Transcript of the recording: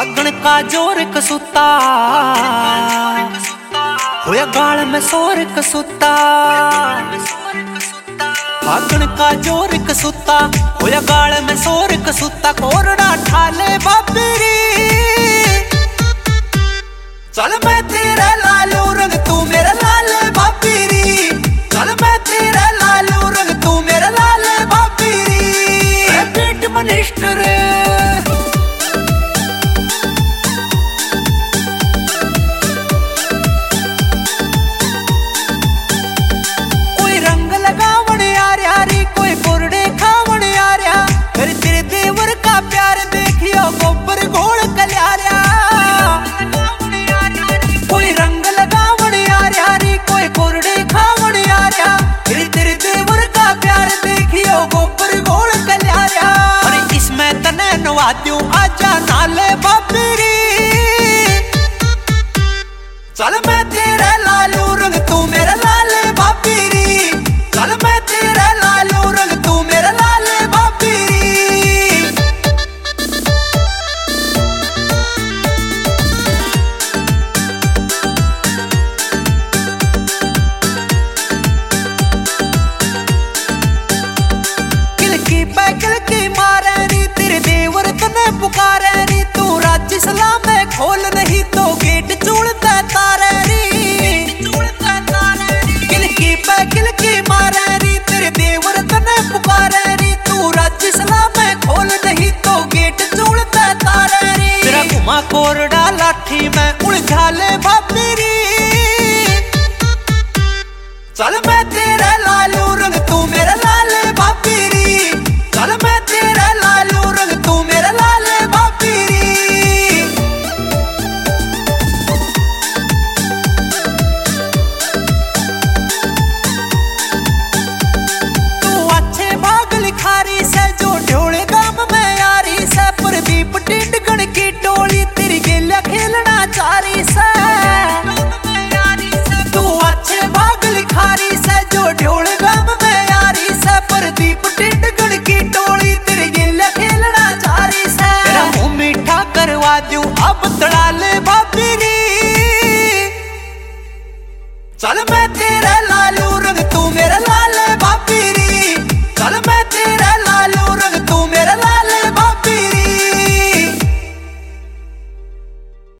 फागण का जोर कसूता होया गाल में सोर कसूता। फागण का जोर कसूता होया गाल में सोर कसूता। कोरड़ा ठाले बाबेरी चल मैं तेरा लालू रंग तू मेरा लाल बाबेरी। चल मैं तेरा लालू रंग तू मेरा लाल बाबेरी। पीठ मिनिस्टर नवाद्यू आजा नाले बाबेरी। चल मैं तेरा लालू रंग तू मेरा लाल बाबेरी। चल मैं तेरा लालू रंग तू मेरा लाल बाबेरी। किलकी पे किलकी मारे नी तेरे देवर तने पुकारे नी। तू राज्य सलाम में खोल नहीं तो गेट चूड़ता तारे नी। किलकी पे किलकी मारे नी तेरे देवर तने पुकारे नी। तू राज्य सलाम में खोल नहीं तो गेट चूड़ता तारे नी। तेरा घुमा कोरड़ा लाठी में उलझा ले बाबेरी। चल मैं तेरा लालू रंग तू मेरा लाल बाबेरी। चल मैं तेरा लालू रंग तू मेरा लाल बाबेरी। तू अच्छे भाग लिखारी से जो ढोले गाम में यारी से। प्रदीप टिंडगण की टोली तेरी गेला खेलना चारी से। तू अच्छे भाग लिखारी से जो ढोले गाम